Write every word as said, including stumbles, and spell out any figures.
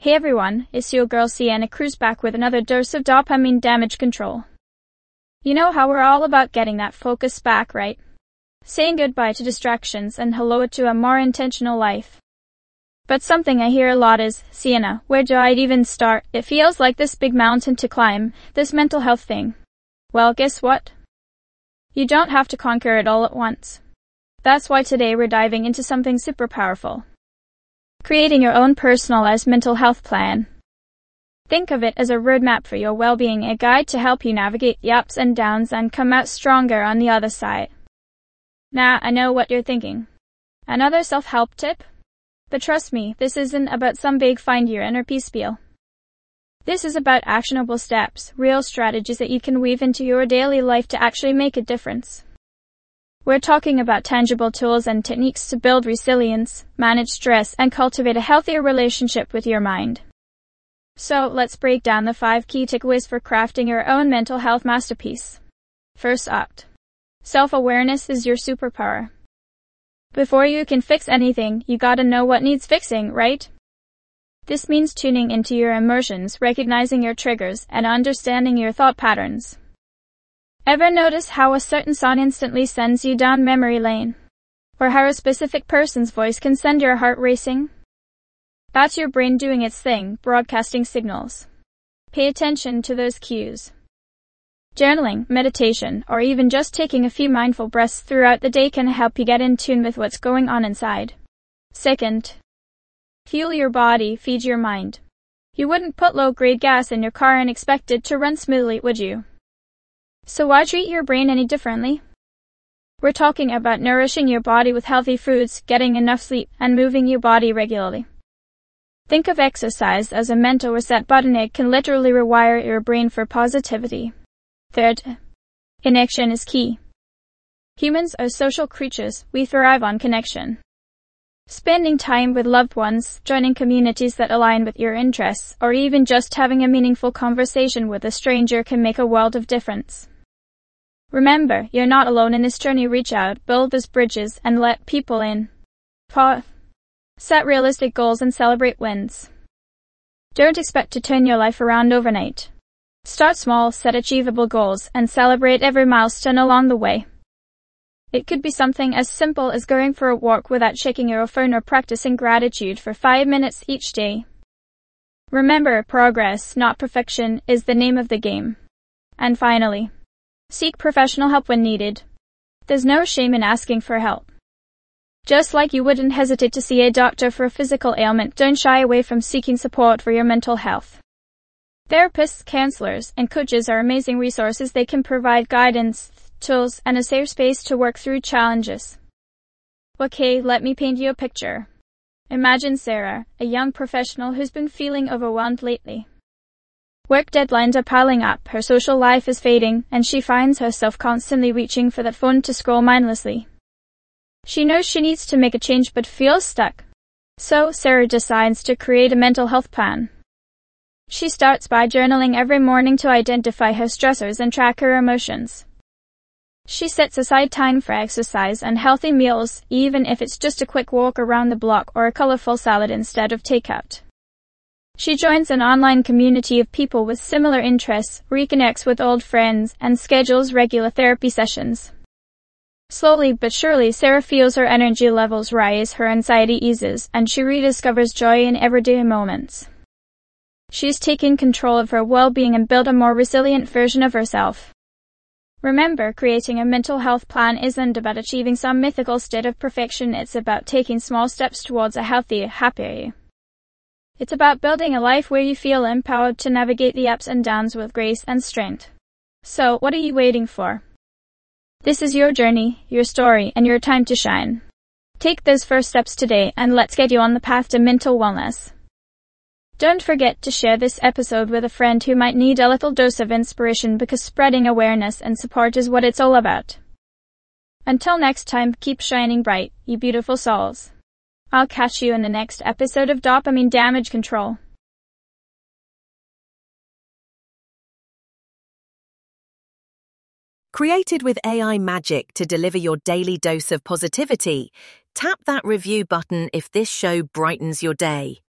Hey everyone, it's your girl Sienna Cruz back with another dose of dopamine damage control. You know how we're all about getting that focus back, right? Saying goodbye to distractions and hello to a more intentional life. But something I hear a lot is, Sienna, where do I even start? It feels like this big mountain to climb, this mental health thing. Well, guess what? You don't have to conquer it all at once. That's why today we're diving into something super powerful. Creating your own personalized mental health plan. Think of it as a roadmap for your well-being, a guide to help you navigate the ups and downs and come out stronger on the other side. Now, I know what you're thinking. Another self-help tip? But trust me, this isn't about some big find your inner peace spiel. This is about actionable steps, real strategies that you can weave into your daily life to actually make a difference. We're talking about tangible tools and techniques to build resilience, manage stress, and cultivate a healthier relationship with your mind. So, let's break down the five key takeaways for crafting your own mental health masterpiece. First up, self-awareness is your superpower. Before you can fix anything, you gotta know what needs fixing, right? This means tuning into your emotions, recognizing your triggers, and understanding your thought patterns. Ever notice how a certain song instantly sends you down memory lane? Or how a specific person's voice can send your heart racing? That's your brain doing its thing, broadcasting signals. Pay attention to those cues. Journaling, meditation, or even just taking a few mindful breaths throughout the day can help you get in tune with what's going on inside. Second, fuel your body, feed your mind. You wouldn't put low-grade gas in your car and expect it to run smoothly, would you? So why treat your brain any differently? We're talking about nourishing your body with healthy foods, getting enough sleep, and moving your body regularly. Think of exercise as a mental reset button. It can literally rewire your brain for positivity. Third, connection is key. Humans are social creatures. We thrive on connection. Spending time with loved ones, joining communities that align with your interests, or even just having a meaningful conversation with a stranger can make a world of difference. Remember, you're not alone in this journey. Reach out, build those bridges, and let people in. Fourth, set realistic goals and celebrate wins. Don't expect to turn your life around overnight. Start small, set achievable goals, and celebrate every milestone along the way. It could be something as simple as going for a walk without checking your phone or practicing gratitude for five minutes each day. Remember, progress, not perfection, is the name of the game. And finally, seek professional help when needed. There's no shame in asking for help. Just like you wouldn't hesitate to see a doctor for a physical ailment, don't shy away from seeking support for your mental health. Therapists, counselors, and coaches are amazing resources. They can provide guidance, tools, and a safe space to work through challenges. Okay, let me paint you a picture. Imagine Sarah, a young professional who's been feeling overwhelmed lately. Work deadlines are piling up, her social life is fading, and she finds herself constantly reaching for that phone to scroll mindlessly. She knows she needs to make a change but feels stuck. So, Sarah decides to create a mental health plan. She starts by journaling every morning to identify her stressors and track her emotions. She sets aside time for exercise and healthy meals, even if it's just a quick walk around the block or a colorful salad instead of takeout. She joins an online community of people with similar interests, reconnects with old friends, and schedules regular therapy sessions. Slowly but surely, Sarah feels her energy levels rise, her anxiety eases, and she rediscovers joy in everyday moments. She's taken control of her well-being and built a more resilient version of herself. Remember, creating a mental health plan isn't about achieving some mythical state of perfection. It's about taking small steps towards a healthier, happier you. It's about building a life where you feel empowered to navigate the ups and downs with grace and strength. So, what are you waiting for? This is your journey, your story, and your time to shine. Take those first steps today, and let's get you on the path to mental wellness. Don't forget to share this episode with a friend who might need a little dose of inspiration, because spreading awareness and support is what it's all about. Until next time, keep shining bright, you beautiful souls. I'll catch you in the next episode of Dopamine Damage Control. Created with A I magic to deliver your daily dose of positivity, tap that review button if this show brightens your day.